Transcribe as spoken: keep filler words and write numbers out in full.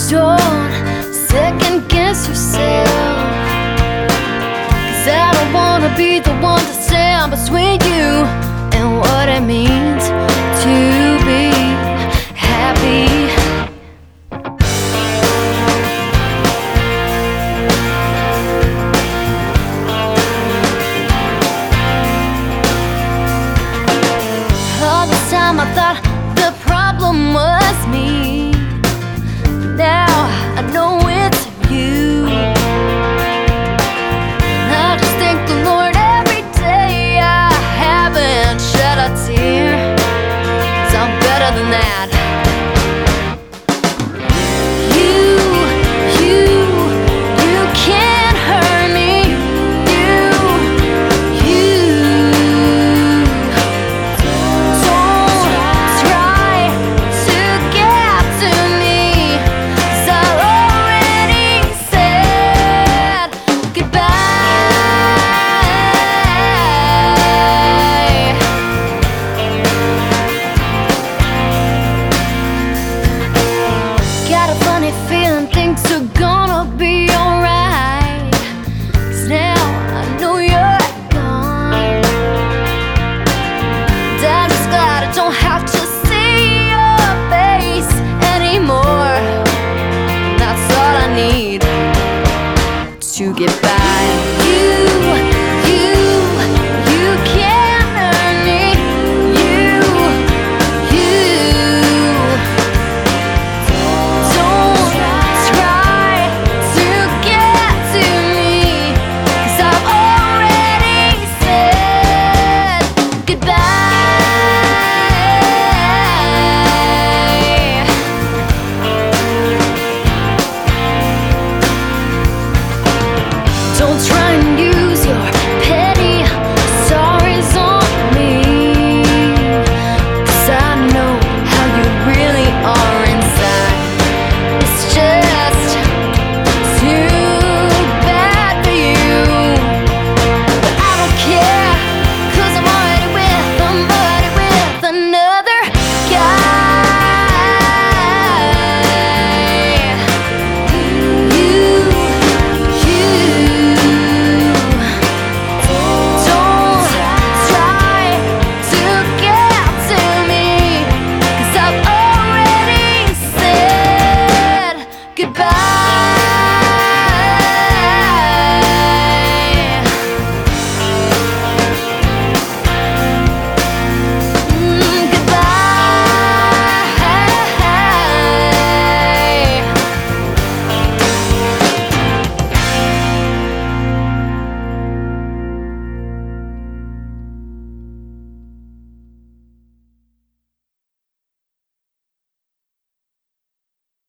Don't second guess yourself, 'cause I don't wanna be the one to stand between you and what it means to be happy. All the time I thought the problem was me. Now I know it's you. I just thank the Lord every day I haven't shed a tear, 'cause I'm better than that. You, you, you can't hurt me. You, you don't try to get to me, 'cause I already said goodbye. Got a funny feeling things are gone.